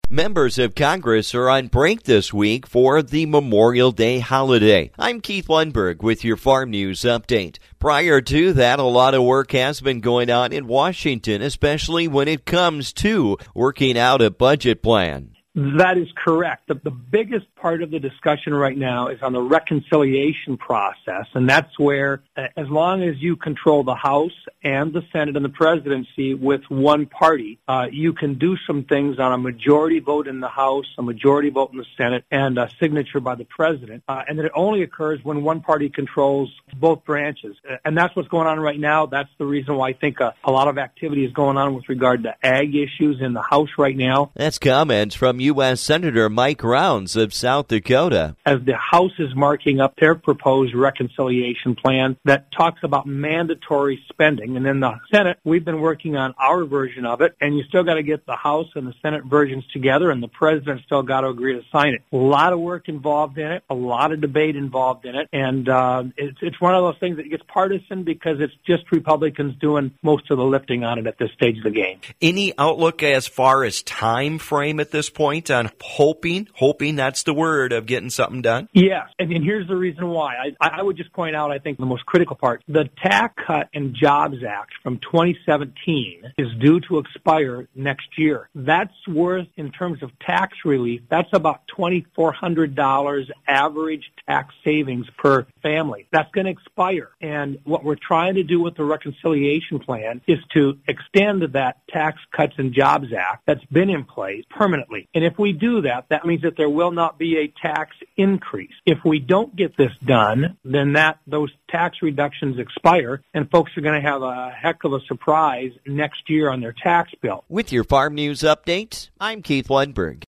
Members of Congress are on break this week for the Memorial Day holiday. I'm Keith Lundberg with your Farm News Update. Prior to that, a lot of work has been going on in Washington, especially when it comes to working out a budget plan. That is correct. The biggest part of the discussion right now is on the reconciliation process, and that's where, as long as you control the House and the Senate and the presidency with one party, you can do some things on a majority vote in the House, a majority vote in the Senate, and a signature by the president. And that it only occurs when one party controls both branches. And that's what's going on right now. That's the reason why I think a lot of activity is going on with regard to ag issues in the House right now. That's comments from U.S. Senator Mike Rounds of South Dakota. As the House is marking up their proposed reconciliation plan that talks about mandatory spending, and in the Senate, we've been working on our version of it, and you still got to get the House and the Senate versions together, and the president still got to agree to sign it. A lot of work involved in it, a lot of debate involved in it, and it's one of those things that gets partisan because it's just Republicans doing most of the lifting on it at this stage of the game. Any outlook as far as time frame at this point on hoping that's the word, of getting something done? Yes, and here's the reason why. I would just point out, I think, the most critical part. The Tax Cut and Jobs Act from 2017 is due to expire next year. That's worth, in terms of tax relief, that's about $2,400 average tax savings per family. That's going to expire. And what we're trying to do with the reconciliation plan is to extend that Tax Cuts and Jobs Act that's been in place permanently. And if we do that, that means that there will not be a tax increase. If we don't get this done, then those tax reductions expire, and folks are going to have a heck of a surprise next year on their tax bill. With your Farm News Update, I'm Keith Lundberg.